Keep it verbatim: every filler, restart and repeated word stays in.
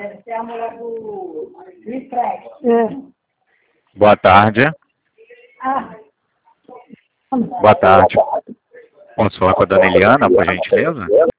Deve ser a mulher do Refresh. É. Boa tarde. Ah, Boa tarde. Posso falar com a dona Eliana, por gentileza?